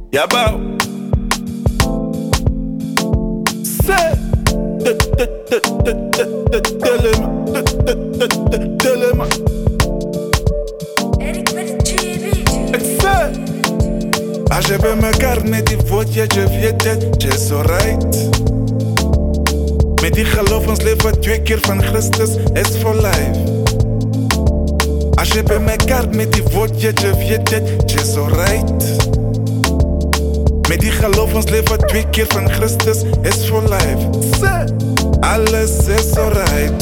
Yabao. Say. Telema. Excel. Als je bij elkaar met die woordjes, je weet het, je is alright. Met die geloof ons leven 2 keer van Christus is for life. Als je bij elkaar met die woordjes, je weet het, je is alright. Met die geloof ons leven 2 keer van Christus is for life. Say, alles is alright.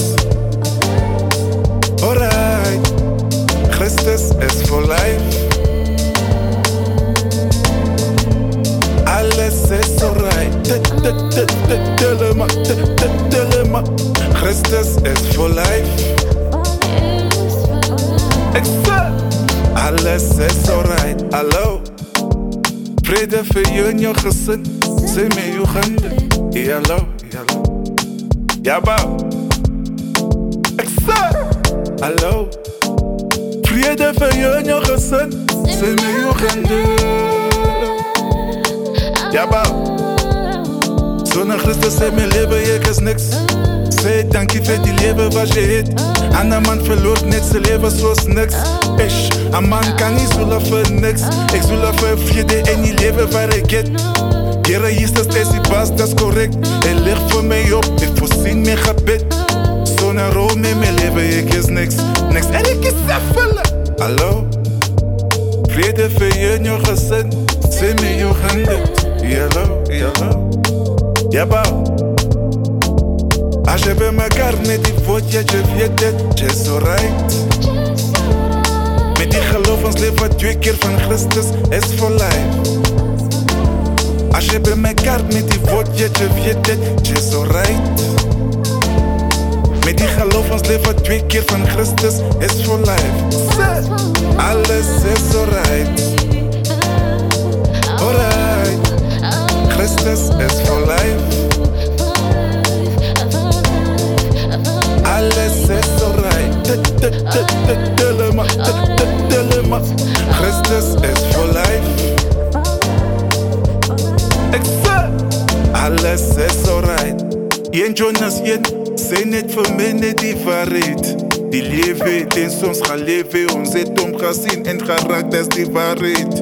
Alright. Christus is for life. Alles is alright. Telema. Christus is for life. Alles is alright. Hallo. Vrede voor je en je gezin. Zeg me je handen. Hallo. Yabao. Hallo. Vrede voor je en je gezin. Zeg me je handen. Yabao. Zonder Christus in mijn leven, ik is niks. Zeg dankie voor die leven wat je hebt. En een man verloor net zijn leven zoals niks. Ish, een man kan niet zullen voor niks. Ik zullen voor vrede in die leven waar ik het. Heere Jezus is die baas, dat is correct. Hij ligt voor mij op, ik voorzien mijn gebed. Zonder rol met mijn leven, ik is niks. Niks en ik is even. Hallo. Vrede voor je en je gezin. Zeg me je handen. Hallo. Yabao. Als je bij elkaar met die woordjes, je weet het, je is alright. Met die geloof ons leven 2 keer van Christus is for life. Als je bij elkaar met die woordjes, je weet het, je is alright. Met die geloof ons leven 2 keer van Christus is for life. Say, alles is alright. Alright. Christus is for life. Alles is alright. Telema. Christus is for life. Alles is alright. Jen Jonas jen, zijn net voor mij net die waarheid. Die leven, die soms gaan leven, ons het omgezien en geraakt, dat is die waarheid.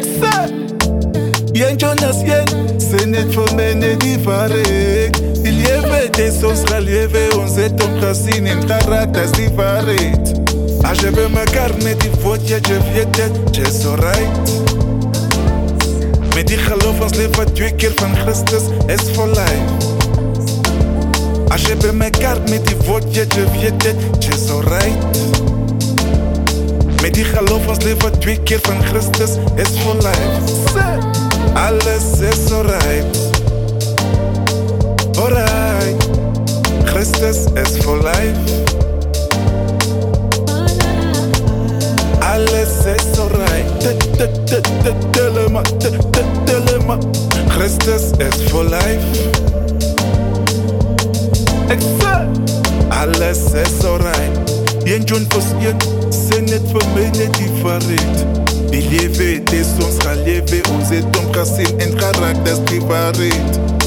Jen Jonas jen, zijn net voor mij net die waarheid. Die leven, die soms gaan leven, ons het omgezien en geraakt, dat is die waarheid. Als je bij elkaar met die woordjes, je weet het, je is alright. Met die geloof ons leven 2 keer van Christus is for life. Als je bij elkaar met die woordjes, je weet het, je is alright. Met die geloof ons leven 2 keer van Christus is for life. Say, alles is alright. Alright. Christus is for life. Alles is alright. Telema. Christus is for life. Alles is alright. Jen John was jen, zijn net voor mij net die waarheid. Die leven, die soms gaan leven, ons het omgezien en geraakt, dat is die waarheid.